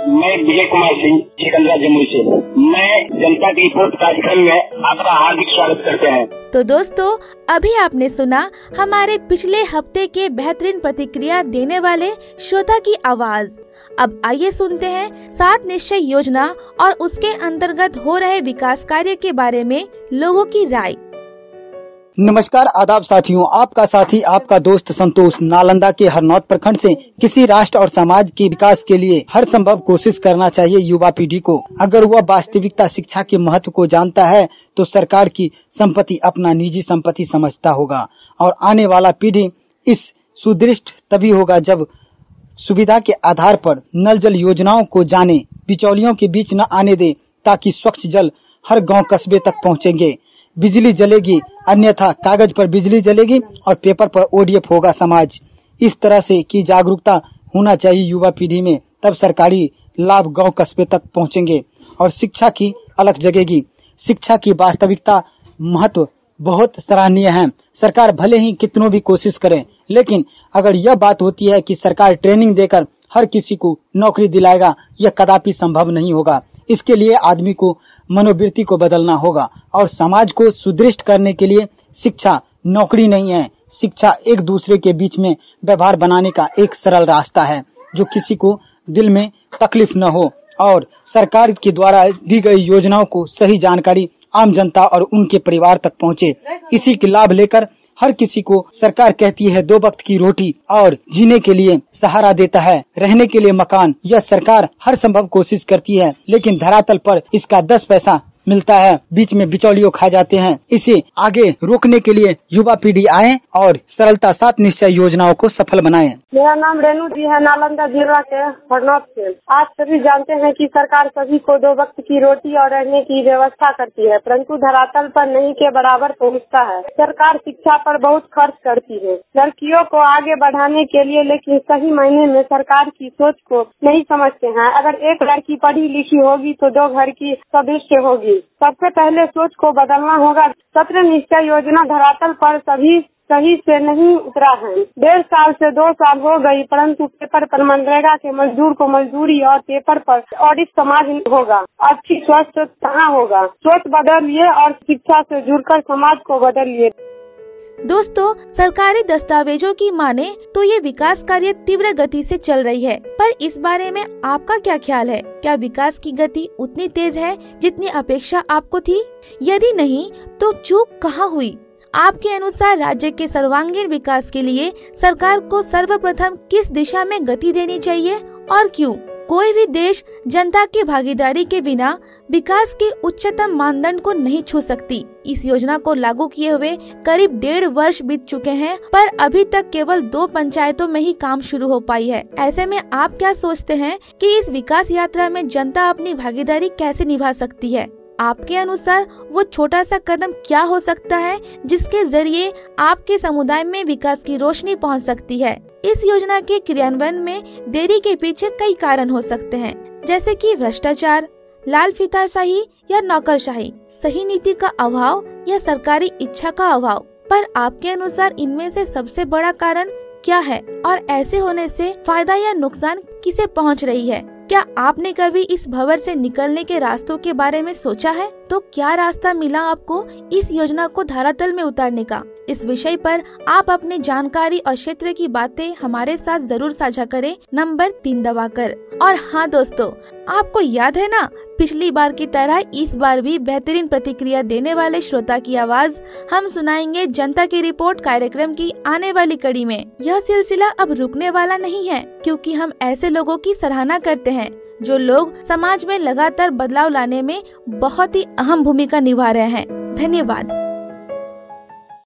मैं विजय कुमार सिंह सिकंदरा जमुई से। मैं जनता की रिपोर्ट कार्यक्रम में आपका हार्दिक स्वागत करते हैं। तो दोस्तों, अभी आपने सुना हमारे पिछले हफ्ते के बेहतरीन प्रतिक्रिया देने वाले श्रोता की आवाज। अब आइए सुनते हैं 7 निश्चय योजना और उसके अंतर्गत हो रहे विकास कार्य के बारे में लोगों की राय। नमस्कार, आदाब साथियों, आपका साथी आपका दोस्त संतोष नालंदा के हरनौत प्रखंड से। किसी राष्ट्र और समाज के विकास के लिए हर संभव कोशिश करना चाहिए युवा पीढ़ी को। अगर वह वास्तविकता शिक्षा के महत्व को जानता है तो सरकार की संपत्ति अपना निजी संपत्ति समझता होगा और आने वाला पीढ़ी इस सुदृढ़ तभी होगा जब सुविधा के आधार पर नल जल योजनाओं को जाने, बिचौलियों के बीच न आने दे, ताकि स्वच्छ जल हर गांव कस्बे तक पहुंचेंगे। बिजली जलेगी, अन्यथा कागज पर बिजली जलेगी और पेपर पर ओडीएफ होगा समाज। इस तरह से की जागरूकता होना चाहिए युवा पीढ़ी में, तब सरकारी लाभ गांव कस्बे तक पहुंचेंगे और शिक्षा की अलख जगेगी। शिक्षा की वास्तविकता महत्व बहुत सराहनीय है। सरकार भले ही कितनों भी कोशिश करे, लेकिन अगर यह बात होती है कि सरकार ट्रेनिंग देकर हर किसी को नौकरी दिलाएगा, यह कदापि संभव नहीं होगा। इसके लिए आदमी को मनोवृत्ति को बदलना होगा और समाज को सुदृढ़ करने के लिए शिक्षा नौकरी नहीं है, शिक्षा एक दूसरे के बीच में व्यवहार बनाने का एक सरल रास्ता है, जो किसी को दिल में तकलीफ न हो और सरकार के द्वारा दी गई योजनाओं को सही जानकारी आम जनता और उनके परिवार तक पहुंचे। इसी के लाभ लेकर हर किसी को सरकार कहती है 2 वक्त की रोटी और जीने के लिए सहारा देता है, रहने के लिए मकान। यह सरकार हर संभव कोशिश करती है, लेकिन धरातल पर इसका 10 पैसा मिलता है, बीच में बिचौलियों खा जाते हैं। इसे आगे रोकने के लिए युवा पीढ़ी आए और सरलता 7 निश्चय योजनाओं को सफल बनाएं। मेरा नाम रेणु जी है, नालंदा जिला के हरनौत से। आज सभी जानते हैं कि सरकार सभी को 2 वक्त की रोटी और रहने की व्यवस्था करती है, परंतु धरातल पर नहीं के बराबर पहुंचता है। सरकार शिक्षा पर बहुत खर्च करती है लड़कियों को आगे बढ़ाने के लिए, लेकिन सही मायने में सरकार की सोच को नहीं समझते हैं। अगर एक लड़की पढ़ी लिखी होगी तो 2 घर की सदस्य होगी। सबसे पहले सोच को बदलना होगा। 17 निश्चय योजना धरातल पर सभी सही से नहीं उतरा है। 1.5 साल से 2 साल हो गई, परंतु पेपर पर मनरेगा के मजदूर को मजदूरी और पेपर पर ऑडिट समाज होगा। अच्छी सोच कहाँ होगा। सोच बदलिए और शिक्षा से जुड़कर समाज को बदलिए। दोस्तों, सरकारी दस्तावेजों की माने तो ये विकास कार्य तीव्र गति से चल रही है, पर इस बारे में आपका क्या ख्याल है? क्या विकास की गति उतनी तेज है जितनी अपेक्षा आपको थी? यदि नहीं तो चूक कहाँ हुई? आपके अनुसार राज्य के सर्वांगीण विकास के लिए सरकार को सर्वप्रथम किस दिशा में गति देनी चाहिए और क्यों? कोई भी देश जनता की भागीदारी के बिना विकास के उच्चतम मानदंड को नहीं छू सकती। इस योजना को लागू किए हुए करीब 1.5 वर्ष बीत चुके हैं, पर अभी तक केवल 2 पंचायतों में ही काम शुरू हो पाई है। ऐसे में आप क्या सोचते हैं कि इस विकास यात्रा में जनता अपनी भागीदारी कैसे निभा सकती है? आपके अनुसार वो छोटा सा कदम क्या हो सकता है जिसके जरिए आपके समुदाय में विकास की रोशनी पहुंच सकती है? इस योजना के क्रियान्वयन में देरी के पीछे कई कारण हो सकते हैं, जैसे कि भ्रष्टाचार, लाल फीताशाही या नौकरशाही, सही नीति का अभाव या सरकारी इच्छा का अभाव। पर आपके अनुसार इनमें से सबसे बड़ा कारण क्या है और ऐसे होने से फायदा या नुकसान किसे पहुंच रही है? क्या आपने कभी इस भंवर से निकलने के रास्तों के बारे में सोचा है? तो क्या रास्ता मिला आपको इस योजना को धरातल में उतारने का? इस विषय पर आप अपनी जानकारी और क्षेत्र की बातें हमारे साथ जरूर साझा करें, नंबर 3 दबाकर। और हाँ दोस्तों, आपको याद है ना, पिछली बार की तरह इस बार भी बेहतरीन प्रतिक्रिया देने वाले श्रोता की आवाज हम सुनाएंगे जनता की रिपोर्ट कार्यक्रम की आने वाली कड़ी में। यह सिलसिला अब रुकने वाला नहीं है, क्योंकि हम ऐसे लोगों की सराहना करते हैं जो लोग समाज में लगातार बदलाव लाने में बहुत ही अहम भूमिका निभा रहे हैं। धन्यवाद।